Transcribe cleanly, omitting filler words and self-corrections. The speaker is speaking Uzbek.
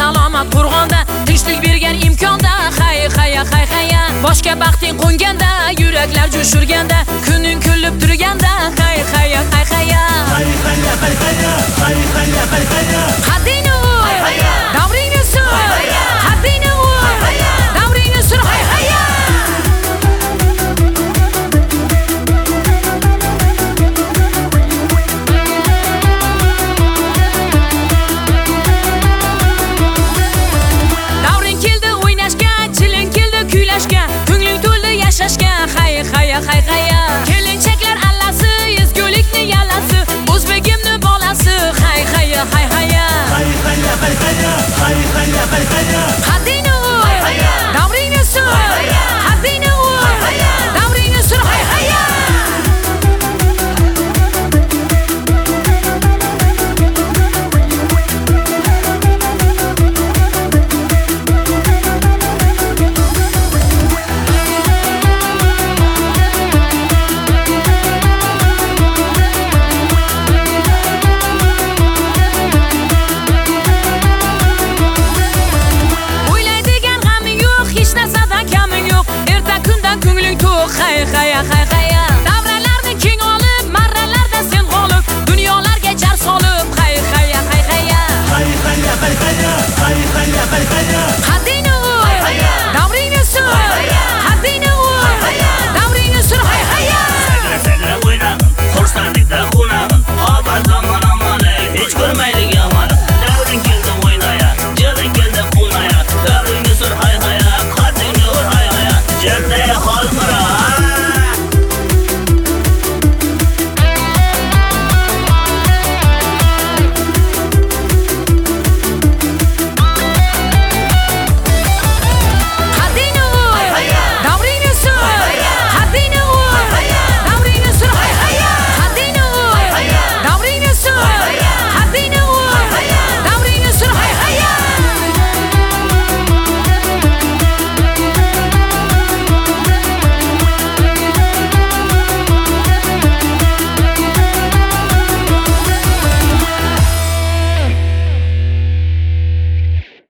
salomat turg'onda, tinchlik bergan imkonda, hay haya hay haya. Boshga baxting qo'nganda, yuraklar jo'shurganda, kuning kulib turganda, hay haya hay haya. Hay haya hay haya, hay haya hay haya. Haddingni ur, davringni sur, haddingni ur, davringni sur, hay haya. Davring keldi o'ynashga, chiling keldi kuylashga, ko'ngling to'ldi yashashga, hay haya hay haya.